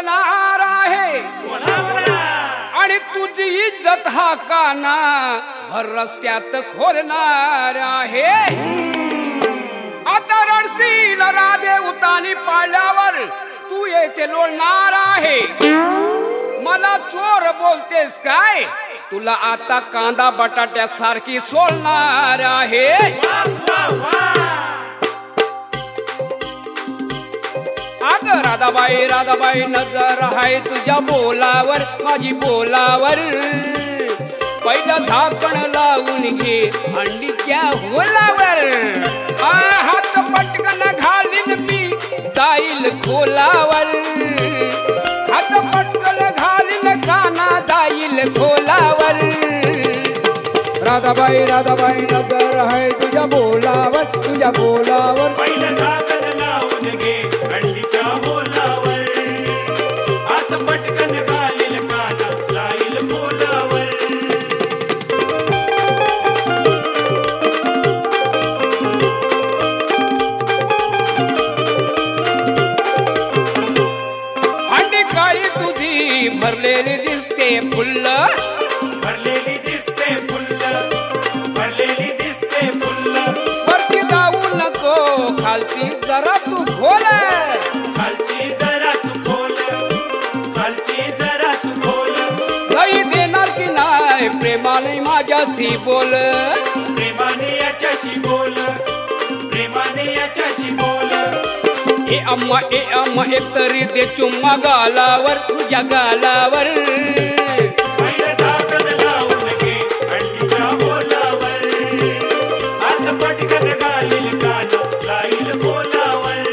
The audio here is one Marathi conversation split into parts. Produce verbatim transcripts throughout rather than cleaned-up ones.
बोलणार आहे आणि तुझी इज्जत हा काना भर रस्त्यात खोलणार आहे। आता रणशील राधे उतानी पाळल्यावर तू येथे लोळणार आहे। मला चोर बोलतेस काय? तुला आता कांदा बटाट्या सारखी सोलणार आहे। अग राधाबाई राधाबाई नजर आहे तुझ्या बोलावर माझी बोलावर। पहिलं झाकण लावून घे अंडीच्या होलावर। हात पटकन घालीन मी जाईल खोलावर। हात पटकन घालीन काना जाईल खोलावर। राधाबाई राधाबाई नजर आहे तुझ्या बोलावर तुझ्या बोलावर। पहिलं झाकण लावून घे अंडीच्या होलावर। हात पटकन घालीन काना जाईल खोलावर। भरलेली दिसते फुल्ल भरलेली दिसते फुल्ल भरलेली दिसते फुल्ल। वरती जाऊ नको खालची जरा तू खोल खालची जरा तू खोल खालची जरा तू खोल। काही देणार की नाही प्रेमाने माझ्याशी बोल। प्रेमाने याच्याशी बोल प्रेमाने याच्याशी बोल। ए अम्मा ए अम्मा एक तरी दे चुम्मा गालावर तुझ्या गालावर। पहिलं झाकण लावून घे अंडीच्या होलावर। हात पटकन घालील काना जाईल खोलावर।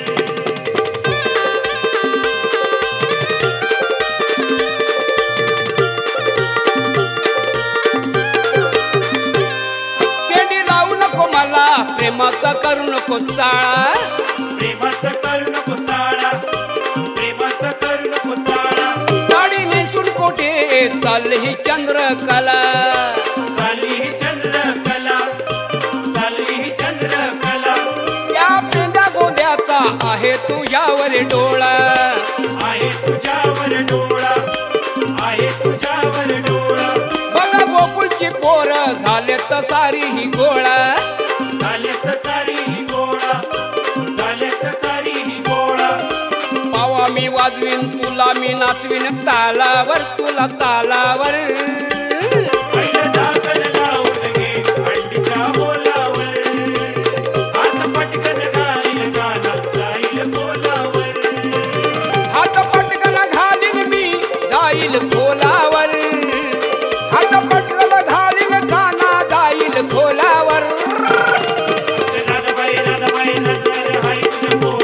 शेंडी लावू नको मला प्रेमाचा करू नको चाळा। प्रेमाचं करू नको चाळा प्रेमाचं करू नको चाळा। साडी नेसून कोठे चालली ही चंद्रकला। चालली ही चंद्रकला चालली ही चंद्रकला। या पेंद्या गोंद्याचा आहे तुझ्यावर डोळा। आहे तुझ्यावर डोळा आहे तुझ्यावर डोळा। बघा गोकुळची पोर झाले तर सारी ही गोळा। झाले तर सारी ही गोळा झाले तर सारी ही गोळा। पावा मी वाजवीन तुला मी नाचवीन तालावर तुला तालावर। पहिलं झाकण लावून घे अंडीच्या होलावर। हात पटकन घालील काना जाईल खोलावर। हात पटकन घालीन मी जाईल खोलावर। हात पटकन घालीन काना जाईल खोलावर। राधाबाई राधाबाई नजर आहे तुझ्या